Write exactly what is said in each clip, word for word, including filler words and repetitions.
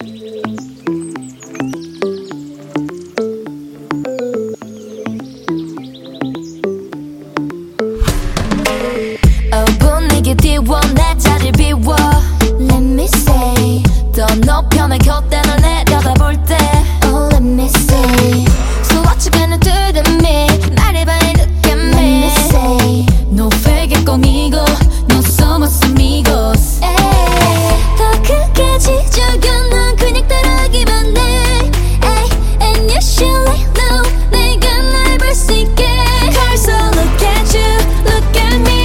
분위기 띄워 내 자리 비워 Let me say 더 높여 내 곁에 널 내려다볼 때 Oh let me say So what you gonna do to me 말해봐 look at me Let me say No fake conmigo No somos amigos 더 크게 지저귀 난 그냥 따라하기만 해 And you should let know 내가 날 볼 수 있게 Cause so look at you Look at me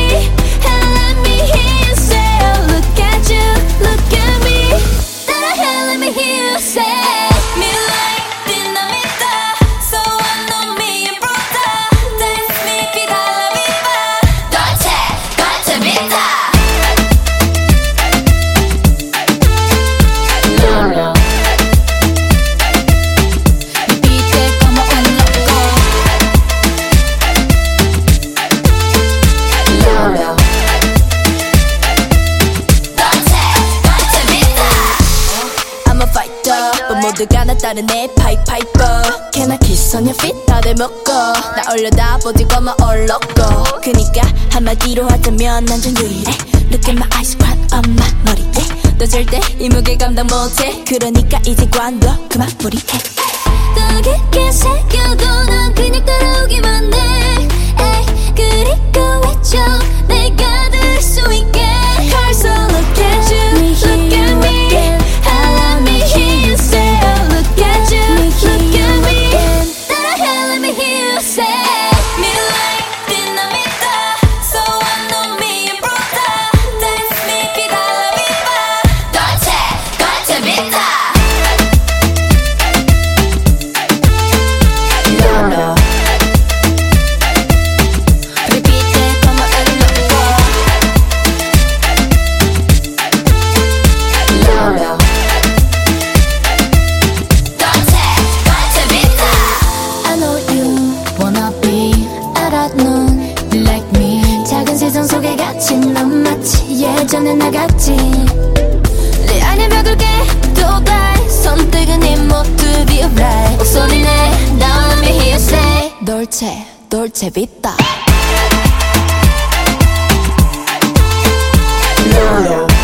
모두가 나 따른 내 파이파이버 Can I kiss on your feet? 다들 먹고 나 올려다보지고만 얼럭고 그니까 한마디로 하자면 난 좀 유일해 Look at my eyes, crown on my 머리에 너 절대 이 무게 감당 못해 그러니까 이제 관둬 그만 무리해 더 깊게 새겨도 난 그냥 따라오기만 해 에이, 그리고 외쳐 내가 될 수 있게 Cause I look at you, look at me And let me hear you say 세상 속에 갇힌 넌 마치 예전에 나 같지 내 안에 벽을 깨도 돼 선택은 네 모두 be right 목소리 내 Now let me hear you say Dolce, Dolce Vita Lolo